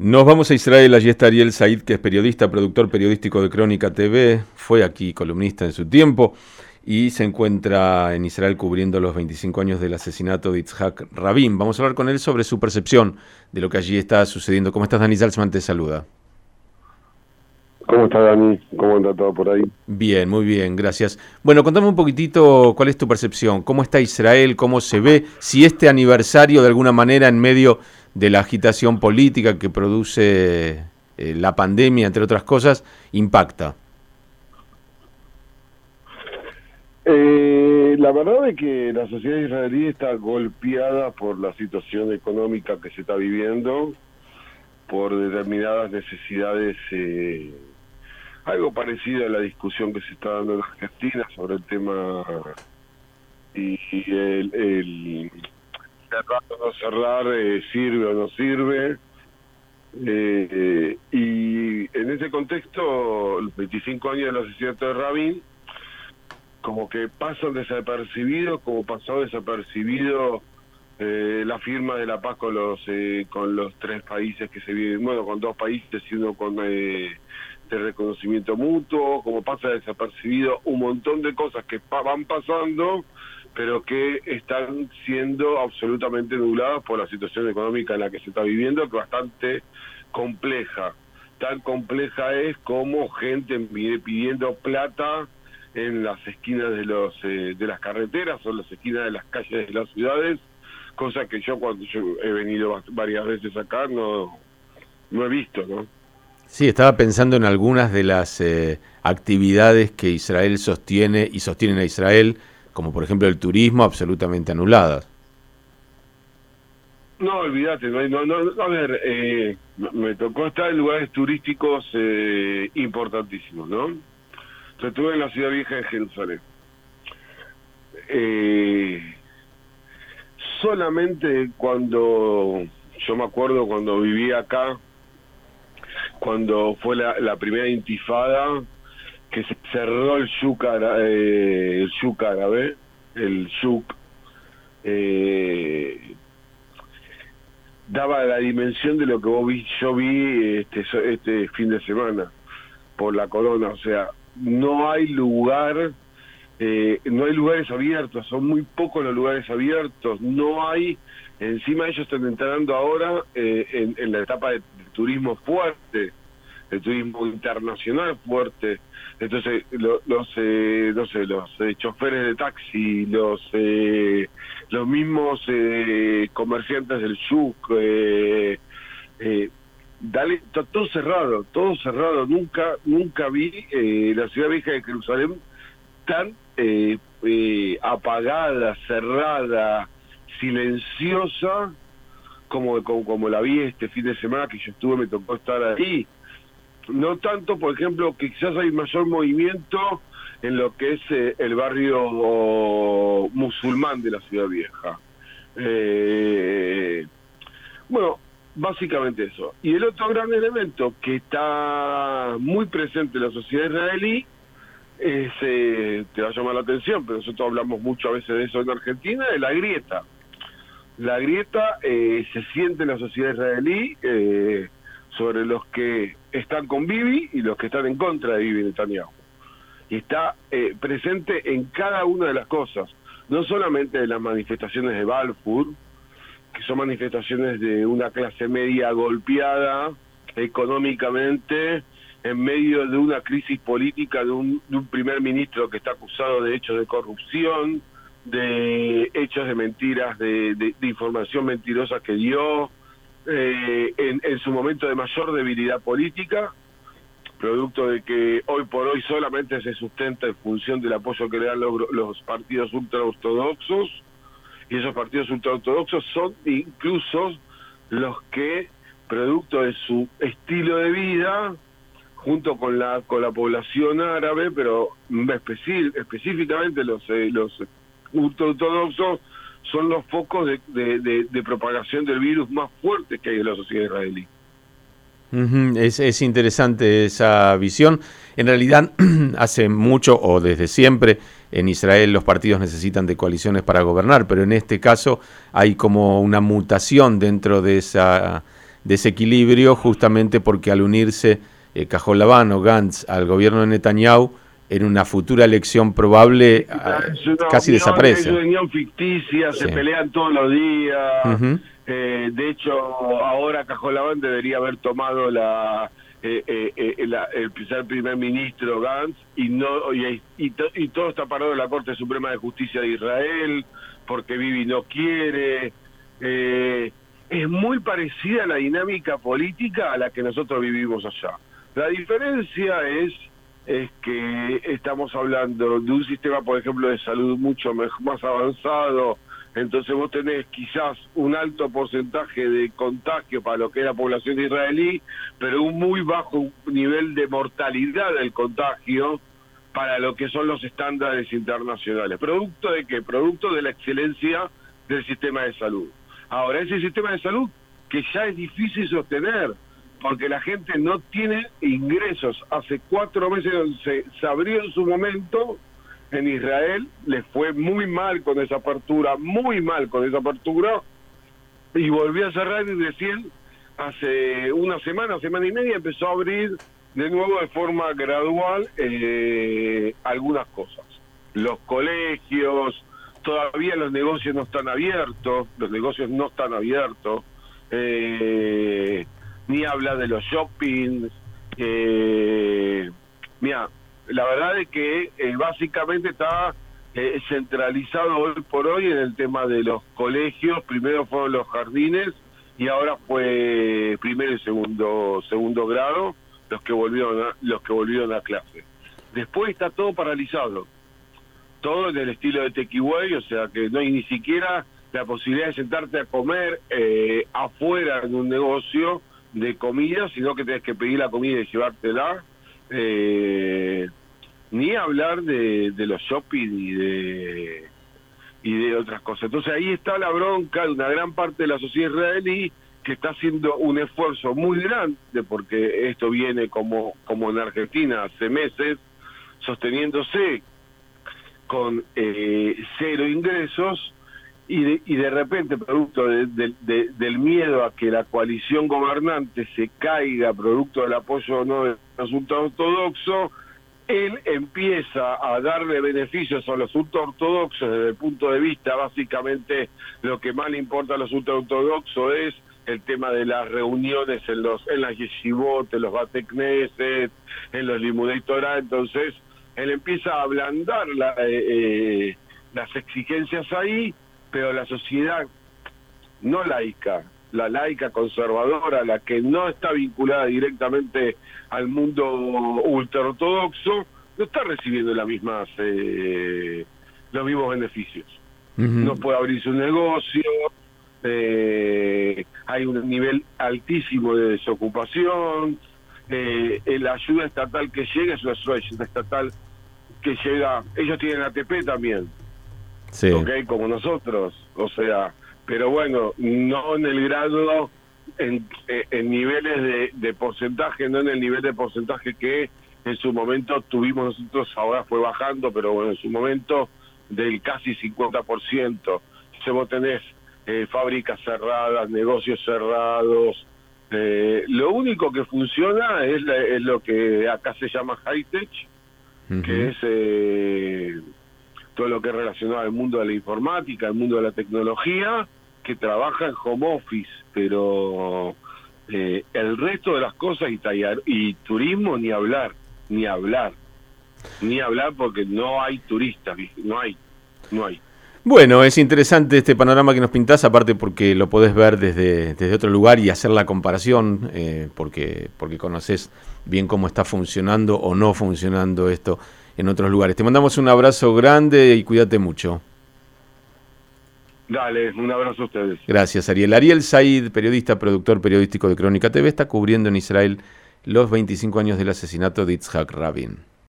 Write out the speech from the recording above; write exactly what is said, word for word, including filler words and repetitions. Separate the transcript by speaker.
Speaker 1: Nos vamos a Israel, allí está Ariel Said, que es periodista, productor periodístico de Crónica T V, fue aquí columnista en su tiempo y se encuentra en Israel cubriendo los veinticinco años del asesinato de Yitzhak Rabin. Vamos a hablar con él sobre su percepción de lo que allí está sucediendo. ¿Cómo estás, Dani Salzman? Te saluda.
Speaker 2: ¿Cómo está, Dani? ¿Cómo anda todo por ahí?
Speaker 1: Bien, muy bien, gracias. Bueno, contame un poquitito cuál es tu percepción, cómo está Israel, cómo se ve, si este aniversario de alguna manera en medio de la agitación política que produce eh, la pandemia, entre otras cosas, impacta.
Speaker 2: Eh, la verdad es que la sociedad israelí está golpeada por la situación económica que se está viviendo, por determinadas necesidades, eh, algo parecido a la discusión que se está dando en Argentina sobre el tema y, y el, el cerrar o no cerrar, eh, sirve o no sirve. Eh, eh, y en ese contexto, los veinticinco años del asesinato de Rabin, como que pasan desapercibidos, como pasó desapercibido eh, la firma de la paz con los eh, con los tres países que se viven, bueno, con dos países y uno con eh, de reconocimiento mutuo, como pasa desapercibido un montón de cosas que pa van pasando, pero que están siendo absolutamente nubladas por la situación económica en la que se está viviendo, que es bastante compleja. Tan compleja es como gente pidiendo plata en las esquinas de los eh, de las carreteras o en las esquinas de las calles de las ciudades, cosa que yo cuando yo he venido varias veces acá no, no he visto, ¿no?
Speaker 1: Sí, estaba pensando en algunas de las eh, actividades que Israel sostiene y sostienen a Israel, como por ejemplo el turismo, absolutamente anuladas.
Speaker 2: No, olvídate, no, no, no, a ver, eh, me tocó estar en lugares turísticos eh, importantísimos, ¿no? Yo estuve en la ciudad vieja de Jerusalén. Eh, solamente cuando, yo me acuerdo cuando vivía acá, cuando fue la, la primera intifada, que se cerró el shuk, eh, el shuk árabe, el shuk, eh, daba la dimensión de lo que vos vi, yo vi este, este fin de semana por la corona, o sea, no hay lugar, eh, no hay lugares abiertos, son muy pocos los lugares abiertos, no hay, encima ellos están entrando ahora eh, en, en la etapa de, de turismo fuerte, de turismo internacional fuerte, entonces lo, los, eh, no sé, los eh, choferes de taxi, los eh, los mismos eh, comerciantes del shuk, eh, eh, Dale, está todo cerrado, todo cerrado. Nunca, nunca vi eh, la ciudad vieja de Jerusalén tan eh, eh, apagada, cerrada, silenciosa como, como como la vi este fin de semana que yo estuve, me tocó estar ahí. No tanto, por ejemplo, que quizás hay mayor movimiento en lo que es eh, el barrio oh, musulmán de la ciudad vieja. Eh, bueno. Básicamente eso. Y el otro gran elemento que está muy presente en la sociedad israelí es, eh, te va a llamar la atención, pero nosotros hablamos mucho a veces de eso en Argentina, es la grieta. La grieta eh, se siente en la sociedad israelí eh, sobre los que están con Bibi y los que están en contra de Bibi Netanyahu. Y está eh, presente en cada una de las cosas, no solamente en las manifestaciones de Balfour, que son manifestaciones de una clase media golpeada económicamente en medio de una crisis política de un, de un primer ministro que está acusado de hechos de corrupción, de hechos de mentiras, de, de, de información mentirosa que dio eh, en, en su momento de mayor debilidad política, producto de que hoy por hoy solamente se sustenta en función del apoyo que le dan los, los partidos ultraortodoxos. Y esos partidos ultraortodoxos son incluso los que, producto de su estilo de vida, junto con la con la población árabe, pero especi específicamente los eh, los ultraortodoxos, son los focos de, de, de, de propagación del virus más fuertes que hay en la sociedad israelí.
Speaker 1: Uh-huh. Es, es interesante esa visión. En realidad, hace mucho o desde siempre en Israel los partidos necesitan de coaliciones para gobernar, pero en este caso hay como una mutación dentro de esa desequilibrio, justamente porque al unirse eh, Cajol Labán o Gantz al gobierno de Netanyahu, en una futura elección probable,
Speaker 2: es una
Speaker 1: casi
Speaker 2: unión,
Speaker 1: desaparece.
Speaker 2: Es una unión ficticia, sí. Se pelean todos los días. Uh-huh. eh, de hecho, ahora Cajol Labán debería haber tomado la, eh, eh, eh, la el primer ministro Gantz y no y, y, to, y todo está parado en la Corte Suprema de Justicia de Israel porque Bibi no quiere. Eh, es muy parecida a la dinámica política a la que nosotros vivimos allá. La diferencia es es que estamos hablando de un sistema, por ejemplo, de salud mucho más avanzado, entonces vos tenés quizás un alto porcentaje de contagio para lo que es la población israelí, pero un muy bajo nivel de mortalidad del contagio para lo que son los estándares internacionales. ¿Producto de qué? Producto de la excelencia del sistema de salud. Ahora, ese sistema de salud que ya es difícil sostener, porque la gente no tiene ingresos. Hace cuatro meses se, se abrió en su momento en Israel, les fue muy mal con esa apertura, muy mal con esa apertura, y volvió a cerrar y recién hace una semana, semana y media, empezó a abrir de nuevo de forma gradual eh, algunas cosas. Los colegios, todavía los negocios no están abiertos, los negocios no están abiertos, eh... ni habla de los shoppings. Eh, mira, la verdad es que eh, básicamente está eh, centralizado hoy por hoy en el tema de los colegios. Primero fueron los jardines y ahora fue primero y segundo segundo grado los que volvieron a, los que volvieron a clase. Después está todo paralizado, todo en el estilo de takeaway, o sea que no hay ni siquiera la posibilidad de sentarte a comer eh, afuera en un negocio de comida, sino que tenés que pedir la comida y llevártela, eh, ni hablar de, de los shopping y de y de otras cosas. Entonces ahí está la bronca de una gran parte de la sociedad israelí que está haciendo un esfuerzo muy grande, porque esto viene como, como en Argentina hace meses, sosteniéndose con eh, cero ingresos, Y de, y de repente, producto de, de, de, del miedo a que la coalición gobernante se caiga, producto del apoyo o no del ultraortodoxo, él empieza a darle beneficios a los ultraortodoxos desde el punto de vista, básicamente, lo que más le importa a los ultraortodoxos es el tema de las reuniones en los en las yeshivot, en los Bate Knesset, en los Limudei Torah. Entonces, él empieza a ablandar la, eh, eh, las exigencias ahí, pero la sociedad no laica, la laica conservadora, la que no está vinculada directamente al mundo ultraortodoxo, no está recibiendo las mismas eh, los mismos beneficios. Uh-huh. No puede abrirse un negocio, eh, hay un nivel altísimo de desocupación, eh, la ayuda estatal que llega es una ayuda estatal que llega, ellos tienen A T P también. Sí. Okay, como nosotros, o sea, pero bueno, no en el grado, en, en niveles de, de porcentaje, no en el nivel de porcentaje que en su momento tuvimos nosotros, ahora fue bajando, pero bueno, en su momento del casi cincuenta por ciento. Si vos tenés eh, fábricas cerradas, negocios cerrados, eh, lo único que funciona es, la, es lo que acá se llama high-tech, uh-huh. que es... Eh, todo lo que es relacionado al mundo de la informática, al mundo de la tecnología, que trabaja en home office, pero eh, el resto de las cosas y, tallar, y turismo ni hablar, ni hablar, ni hablar porque no hay turistas, no hay, no hay.
Speaker 1: Bueno, es interesante este panorama que nos pintás, aparte porque lo podés ver desde, desde otro lugar y hacer la comparación, eh, porque, porque conocés bien cómo está funcionando o no funcionando esto en otros lugares. Te mandamos un abrazo grande y cuídate mucho.
Speaker 2: Dale, un abrazo a ustedes.
Speaker 1: Gracias, Ariel. Ariel Said, periodista, productor periodístico de Crónica T V, está cubriendo en Israel los veinticinco años del asesinato de Yitzhak Rabin.